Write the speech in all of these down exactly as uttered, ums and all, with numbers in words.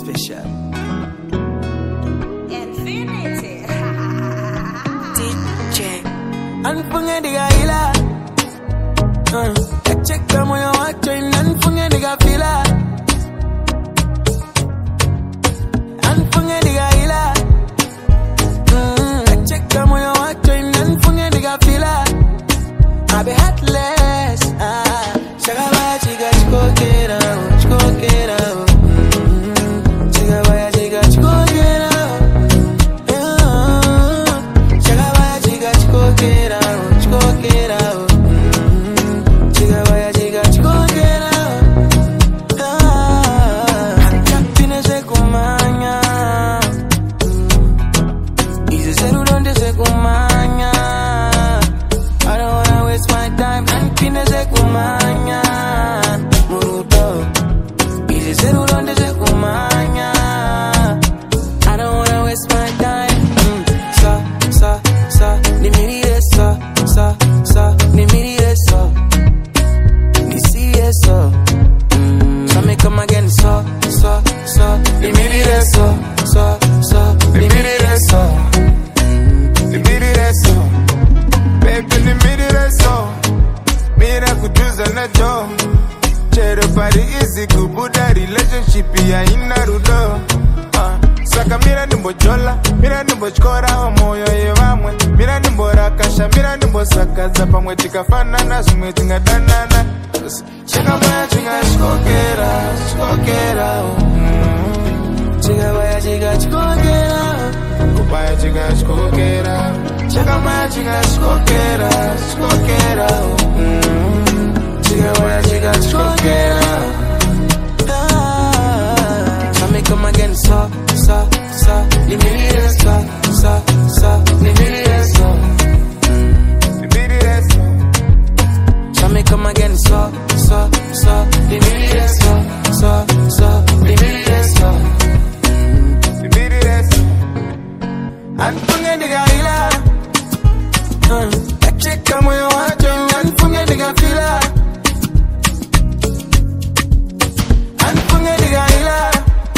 special. Infinity. D J Anfunge diga ila uh, check the moyo wacho inanfunge diga fila Anfunge diga ila uh, check the moyo wacho inanfunge diga fila I be heartless ah Shagaba chiga chiko kera chiko kera Shagaba chiga chiko kera Get out, go get out. Chica vaya, chica, chico get out. Happiness se kumanya. Easy zero donde se kumanya. I don't wanna waste my time. Happiness se kumanya. Muruto. Easy zero donde se kumanya. I don't wanna waste my time. Mm. Sa, sa, sa. Ni miri Sa, sa, sa, ni miri eso, ni si eso. Mm. So me come again, so, so, so, ni miri eso, so, so, ni miri eso, ni miri eso, baby ni miri eso. Mira kujuza na jo, chero pari easy kubuda relationship ya inarudo. Uh. Saka mira nimbo jola, mira nimbo chkora wa moyo ye vamwe. Mira nimbo rakasha, mira nimbo sakaza pamwe tikafanana, sumwe tinga danana. Chika baya chika chikokera, chikokera. Chika baya chika chikokera, kubaya chika chikokera. Chika baya chika chikokera, chikokera. Chika baya chika chikokera. Come again, so, so, so, ni miri eso, so, so, ni miri eso, ni miri eso. So me come again, so, so, so, ni miri eso, so, so, ni miri eso, ni miri eso. Anfunge diga ila, uh, check moyo wacho, anfunge diga fila, anfunge diga ila.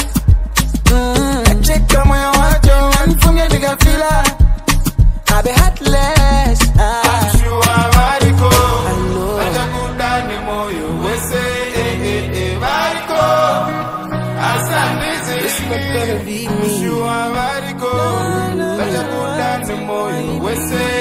Kama ya wacho anfunge diga fila I be heartless ah. Ashua variko Aja kudani moyo wese eh eh eh variko Asandizi Ashua variko Aja kudani moyo wese